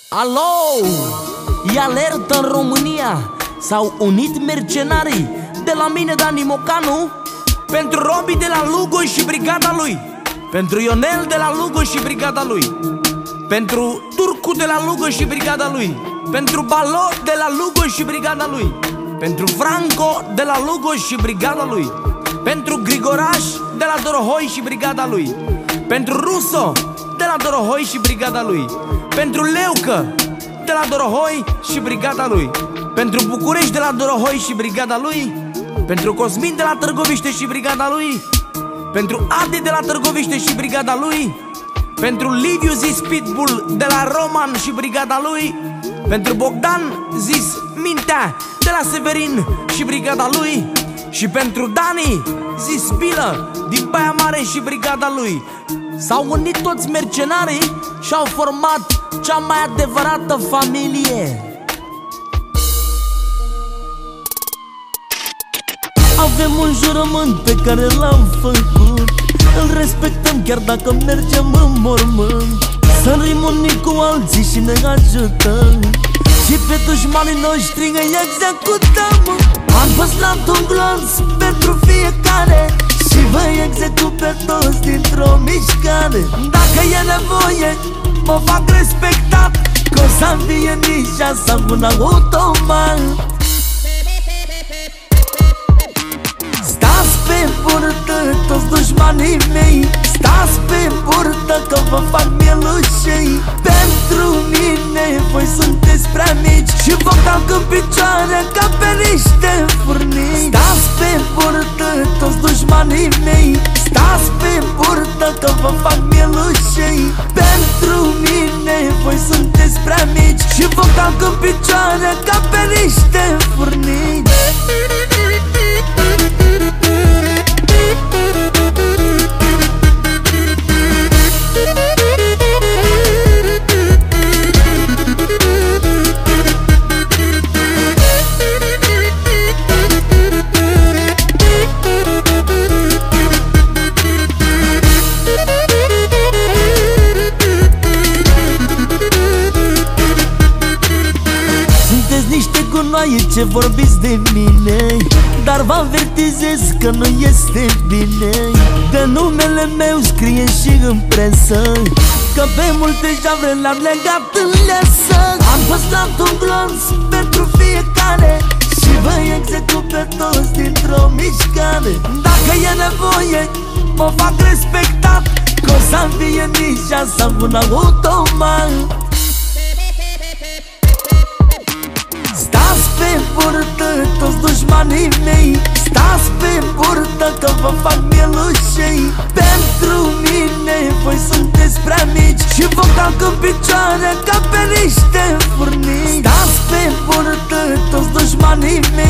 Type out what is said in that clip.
Alo! E alertă în România. S-au unit mercenarii de la mine, Dani Mocanu, pentru Robi de la Lugo și brigada lui, pentru Ionel de la Lugo și brigada lui, pentru Turcu de la Lugo și brigada lui, pentru Balot de la Lugo și brigada lui, pentru Franco de la Lugo și brigada lui, pentru Grigoraș de la Dorohoi și brigada lui, pentru Ruso de la Dorohoi și brigada lui, pentru Leucă de la Dorohoi și brigada lui, pentru București de la Dorohoi și brigada lui, pentru Cosmin de la Târgoviște și brigada lui, pentru Adi de la Târgoviște și brigada lui, pentru Liviu zis Pitbull de la Roman și brigada lui, pentru Bogdan zis Mintea de la Severin și brigada lui, și pentru Dani zis Bilă din Baia Mare și brigada lui. S-au unit toți mercenarii și au format cea mai adevărată familie. Avem un jurământ pe care l-am făcut, îl respectăm chiar dacă mergem în mormânt. Să rim unii cu alții și ne ajutăm, și pe dușmanii noștri îi executăm. Am păstrat un glonț pentru fiecare și vă execut pe toți dintr-o mișcare. Dacă e nevoie, mă fac respectat, că o să-mi fie nici asta un automat. Stați pe burtă toți dușmanii mei, stați pe burtă că vă fac mielușei. Pentru mine voi sunteți prea mici și vă calc în picioare ca pe niște furnici. Stați pe burtă toți dușmanii mei, stați pe burtă că vă fac mielușei. Pentru mine voi sunteți prea mici și vă calc în picioare ca pe niște furnici. Ce vorbiți de mine, dar vă avertizez că nu este bine. De numele meu scrie și în presă că pe multe javre le-am legat în lesă. Am păstrat un glonț pentru fiecare și vă execut pe toți dintr-o mișcare. Dacă e nevoie, mă fac respectat, că o să-mi fie nici asta un automat. Stați pe burtă toți dușmanii mei, stați pe burtă că vă fac mielușei. Pentru mine voi sunteți prea mici și vă calc în picioare ca pe niște furnici. Stați pe burtă toți dușmanii mei,